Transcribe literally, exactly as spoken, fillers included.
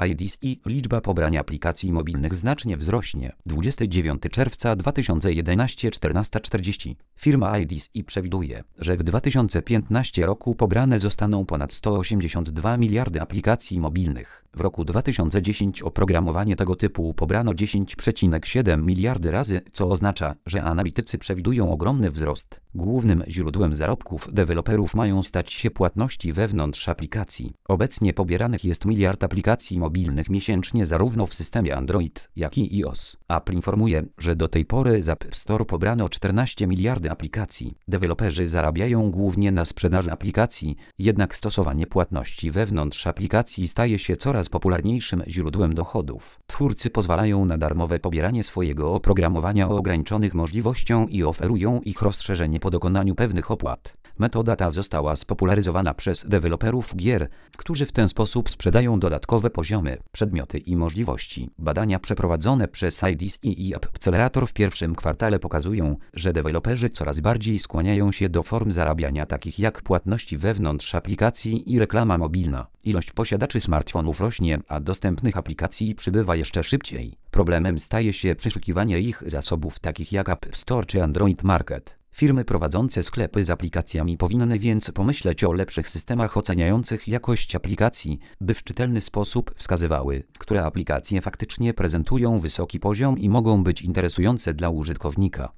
I D S I liczba pobrań aplikacji mobilnych znacznie wzrośnie. dwudziestego dziewiątego czerwca dwa tysiące jedenastego czternaście czterdzieści. Firma I D S I przewiduje, że w dwa tysiące piętnastym roku pobrane zostaną ponad sto osiemdziesiąt dwa miliardy aplikacji mobilnych. W roku dwa tysiące dziesiątym oprogramowanie tego typu pobrano dziesięć przecinek siedem miliardy razy, co oznacza, że analitycy przewidują ogromny wzrost. Głównym źródłem zarobków deweloperów mają stać się płatności wewnątrz aplikacji. Obecnie pobieranych jest miliard aplikacji mobilnych miesięcznie zarówno w systemie Android, jak i iOS. Apple informuje, że do tej pory z App Store pobrano czternaście miliardy aplikacji. Deweloperzy zarabiają głównie na sprzedaży aplikacji, jednak stosowanie płatności wewnątrz aplikacji staje się coraz popularniejszym źródłem dochodów. Twórcy pozwalają na darmowe pobieranie swojego oprogramowania o ograniczonych możliwością i oferują ich rozszerzenie po dokonaniu pewnych opłat. Metoda ta została spopularyzowana przez deweloperów gier, którzy w ten sposób sprzedają dodatkowe poziomy, przedmioty i możliwości. Badania przeprowadzone przez I D S I i App Accelerator w pierwszym kwartale pokazują, że deweloperzy coraz bardziej skłaniają się do form zarabiania takich jak płatności wewnątrz aplikacji i reklama mobilna. Ilość posiadaczy smartfonów rośnie, a dostępnych aplikacji przybywa jeszcze szybciej. Problemem staje się przeszukiwanie ich zasobów takich jak App Store czy Android Market. Firmy prowadzące sklepy z aplikacjami powinny więc pomyśleć o lepszych systemach oceniających jakość aplikacji, by w czytelny sposób wskazywały, które aplikacje faktycznie prezentują wysoki poziom i mogą być interesujące dla użytkownika.